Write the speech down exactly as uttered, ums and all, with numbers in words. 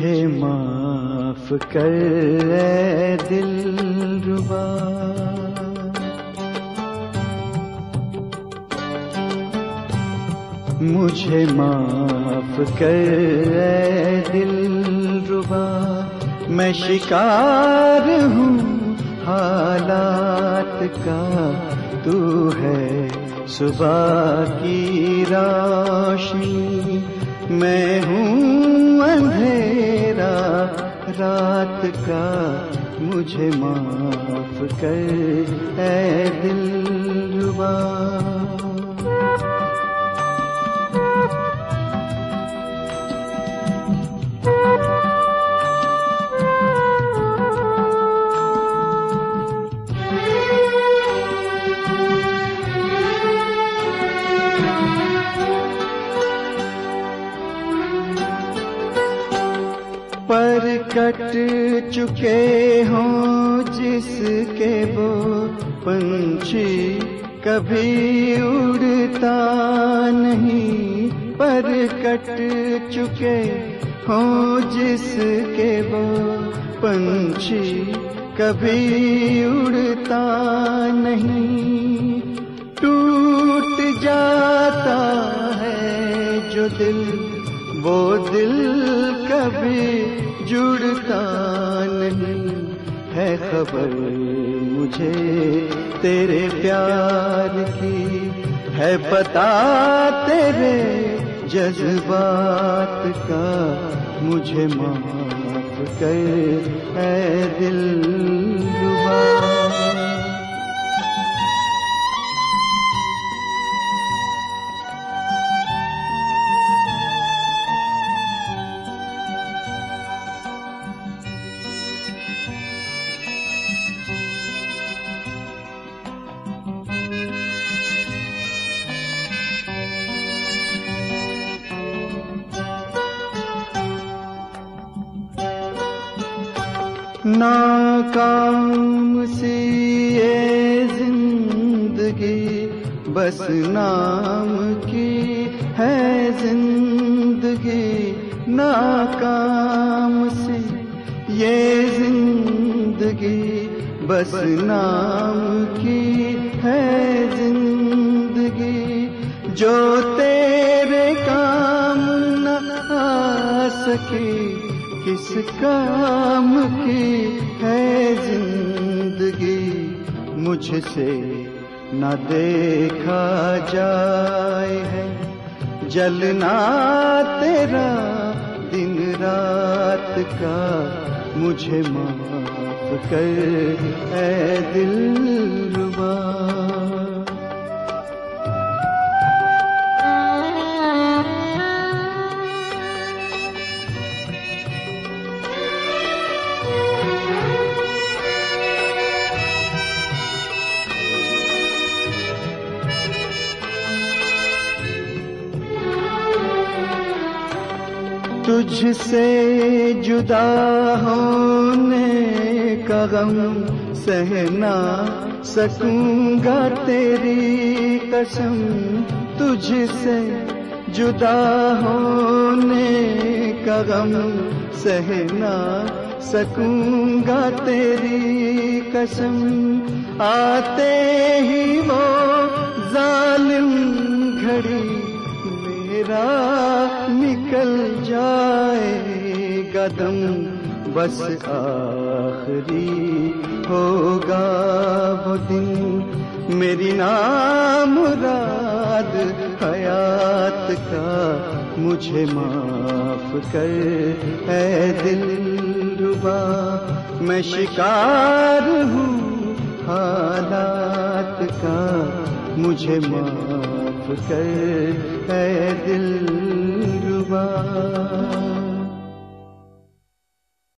मुझे माफ कर ऐ दिलरुबा। मुझे माफ कर ऐ दिलरुबा, मैं शिकार हूँ हालात का, तू है सुबह की रोशनी, मैं हूँ अंधेरा रात का। मुझे माफ कर ऐ दिलरुबा। पर कट चुके हों जिसके वो पंछी कभी उड़ता नहीं, पर कट चुके हों जिसके वो पंछी कभी उड़ता नहीं। टूट जाता है जो दिल, वो दिल कभी जुड़ता नहीं। है खबर मुझे तेरे प्यार की, है पता तेरे जज्बात का। मुझे माफ कर ऐ दिलरुबा। नाकाम सी ये जिंदगी, बस नाम की है जिंदगी। नाकाम सी ये जिंदगी, बस नाम की है जिंदगी। जो तेरे काम न आ सकी, किस काम की है जिंदगी। मुझसे न देखा जाए है जलना तेरा दिन रात का। मुझे माफ कर ऐ दिलरुबा। तुझसे जुदा होने का गम सह ना सकूंगा तेरी कसम। तुझसे जुदा होने का गम सह ना सकूंगा तेरी कसम। आते ही वो जालिम घड़ी मेरा निकल जाएगा दम। बस आखिरी होगा वो दिन, मेरी नामुराद हयात का। मुझे माफ कर ऐ दिलरुबा, मैं शिकार हूँ हालात का। मुझे माफ कर ऐ दिलरुबा।